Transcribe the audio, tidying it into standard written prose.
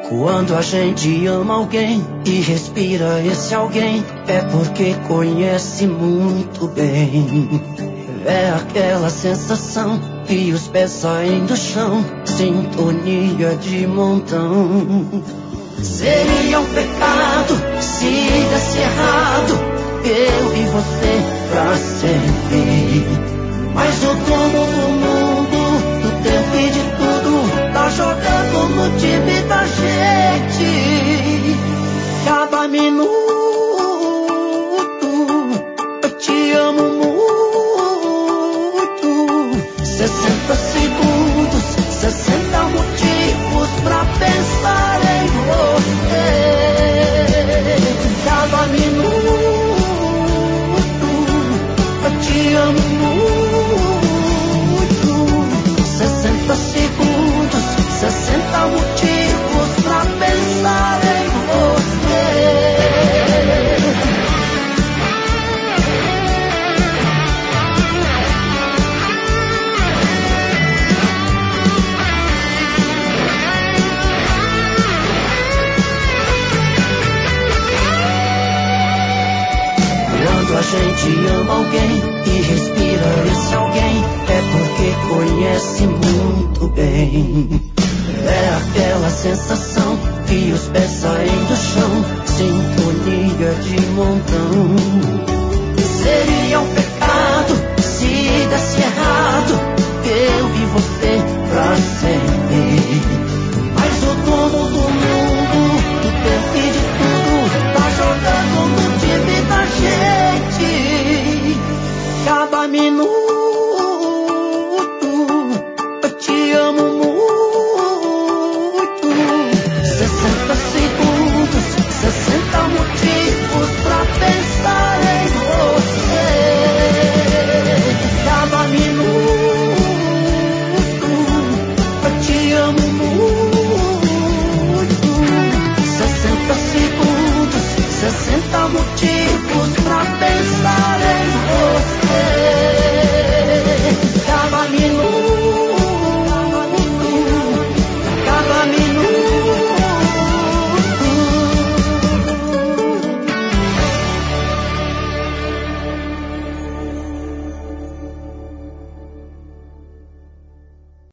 Quando a gente ama alguém e respira esse alguém, é porque conhece muito bem. É aquela sensação que os pés saem do chão, sintonia de montão. Seria um pecado se desse errado, eu e você pra sempre. Mas o dono do mundo, do tempo e de tudo, tá jogando no time da gente. Cada minuto eu te amo muito. 60 segundos, 60 motivos pra pensar em você. Cada minuto eu te amo muito. 60 segundos, 60 motivos pra pensar em você. Quando a gente ama alguém e respira esse alguém, é porque conhece muito bem. É aquela sensação que os pés saem do chão, sintonia de montão. Seria um